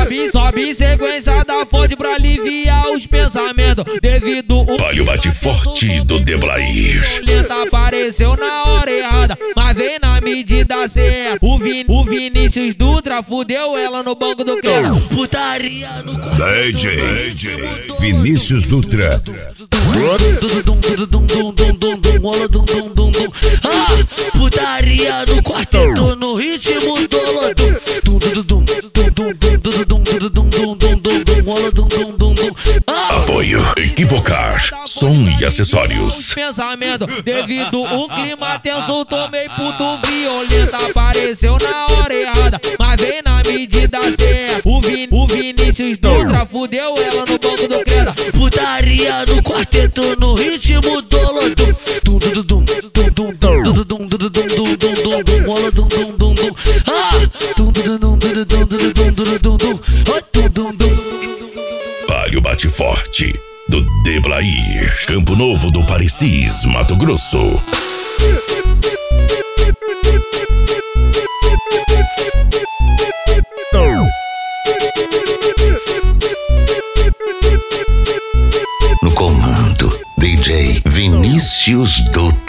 Sobe em sequência da fonte pra aliviar os pensamentos. Devido o Olha o bate forte do Deblair. Lenta apareceu na hora errada, mas vem na medida certa. O Vinícius Dutra fudeu ela no banco do crânio. Putaria no DJ Vinícius Dutra. Putaria no quarteto no ritmo do Apoio Equivocar, som e acessórios. Pensamento, devido um clima tenso, tomei puto violenta. Apareceu na hora errada, mas vem na medida certa. O Vinícius Dutra fudeu ela no banco do crânio. Putaria no quarteto no ritmo do Olha o bate forte do Deblair. Campo Novo do Parecis, Mato Grosso. No comando, DJ Vinícius Dutra.